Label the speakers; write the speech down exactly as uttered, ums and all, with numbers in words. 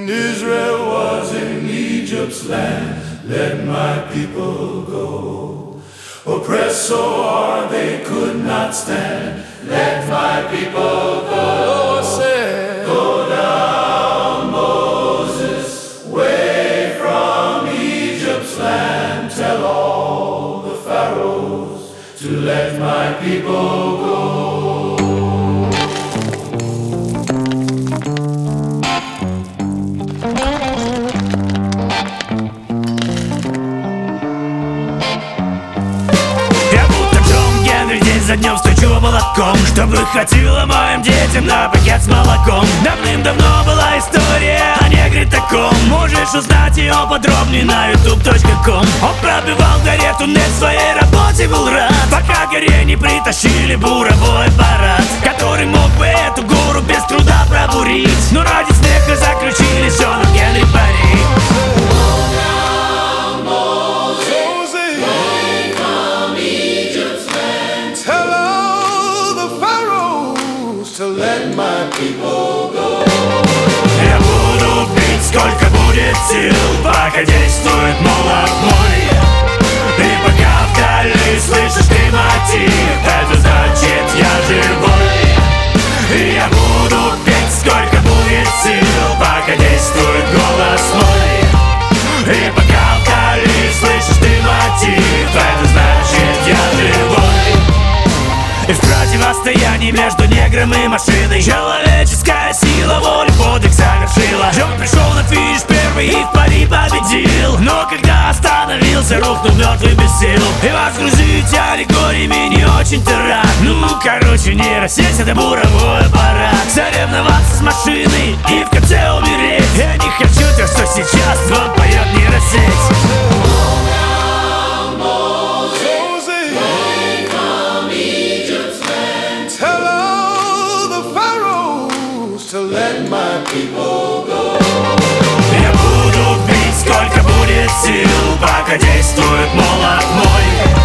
Speaker 1: Israel was in Egypt's land, let my people go. Oppressed so hard they could not stand, let my people go. Said, go down, Moses, way from Egypt's land. Tell all the pharaohs to let my people go.
Speaker 2: За днем стучу молотком, чтобы хватило моим детям на пакет с молоком. Давным-давно была история о негре таком. Можешь узнать ее подробнее на ютуб точка ком. Он пробивал в горе туннель, своей работе был рад, пока горе не притащили буровой аппарат, который мог бы эту гору без труда пробурить. Но ради смеха заключили все на Генри пари.
Speaker 1: To let my people go.
Speaker 2: Я буду бить, сколько будет сил, пока действует молот мой. И пока вдали слышишь ты мотив, это значит я живой. Я буду бить, сколько будет сил, пока действует голос мой. И пока вдали слышишь ты мотив, это значит я живой. И в противостоянии между негром и машиной человеческая сила воли подвиг совершила. Джон пришел на финиш первый и в пари победил, но когда остановился, рухнул мертвый без сил. И возгрузить аллегориями не очень-то рад. Ну, короче, нейросеть — это буровой аппарат. Соревноваться с машиной и в конце умереть. Я не хочу то, что сейчас вам поет нейросеть.
Speaker 1: To let my people go.
Speaker 2: Я буду бить, сколько будет сил, пока действует молот мой.